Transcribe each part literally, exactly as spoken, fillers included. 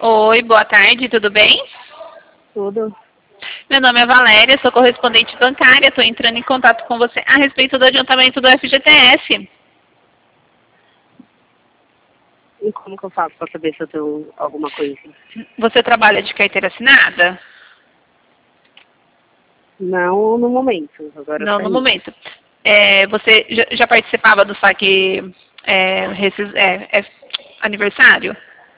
Oi, boa tarde, tudo bem? Tudo. Meu nome é Valéria, sou correspondente bancária, estou entrando em contato com você a respeito do adiantamento do F G T S. E como que eu faço para saber se eu tenho alguma coisa? Você trabalha de carteira assinada? Não no momento, agora eu Não, no saí. momento. É, você já, já participava do saque é, ressis- é, é, aniversário?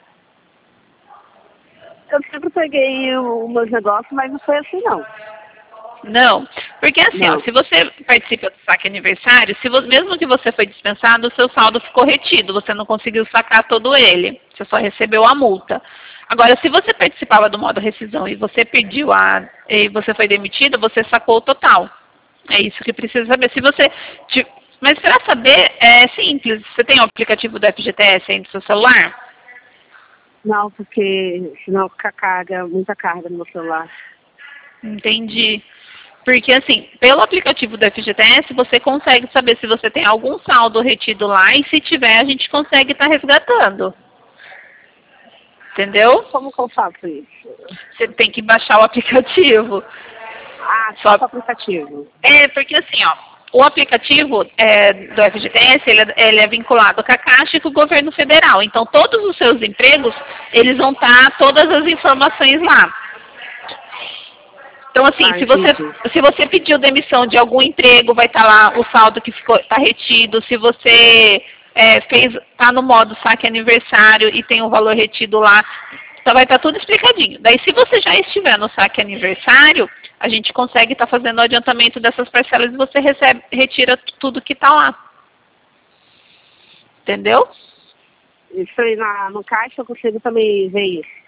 Eu sempre peguei os meus negócios, mas não foi assim não. Não, porque assim, ó, Não. se você participa do saque aniversário, se vo- mesmo que você foi dispensado, o seu saldo ficou retido, você não conseguiu sacar todo ele, você só recebeu a multa. Agora, se você participava do modo rescisão e você pediu a, e você foi demitido, você sacou o total. É isso que precisa saber. Se você, ti- mas para saber é simples. Você tem o aplicativo do F G T S aí no seu celular? Não, porque senão fica carga, muita carga no meu celular. Entendi. Porque, assim, pelo aplicativo do F G T S, você consegue saber se você tem algum saldo retido lá e se tiver, a gente consegue estar resgatando. Entendeu? Como que eu faço isso? Você tem que baixar o aplicativo. Ah, só Só... com o aplicativo. É, porque assim, ó, o aplicativo é, do F G T S, ele é, ele é vinculado com a Caixa e com o governo federal. Então, todos os seus empregos, eles vão estar todas as informações lá. Então, assim, Ah, se você, entendi. se você pediu demissão de algum emprego, vai estar lá o saldo que ficou, está retido. Se você é, fez, está no modo saque aniversário e tem o valor retido lá, então vai estar tudo explicadinho. Daí, se você já estiver no saque aniversário, a gente consegue estar fazendo o adiantamento dessas parcelas e você recebe, retira tudo que está lá. Entendeu? Isso aí na, no caixa eu consigo também ver isso.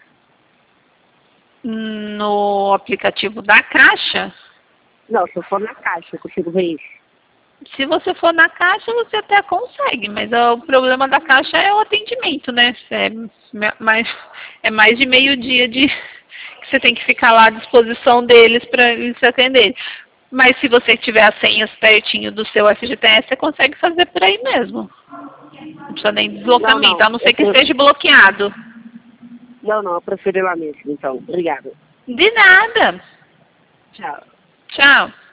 No aplicativo da Caixa, Não, se eu for na caixa eu consigo ver isso. se você for na Caixa, você até consegue, mas o problema da Caixa é o atendimento, né? É me- mais, é mais de meio-dia de que você tem que ficar lá à disposição deles para eles te atenderem. Mas se você tiver as senhas pertinho do seu F G T S, você consegue fazer por aí mesmo. Não precisa nem de Não, deslocamento, não. a não ser Eu, que pre- esteja bloqueado. não, não, eu prefiro ir lá mesmo, então. Obrigada. De nada. Tchau. Tchau.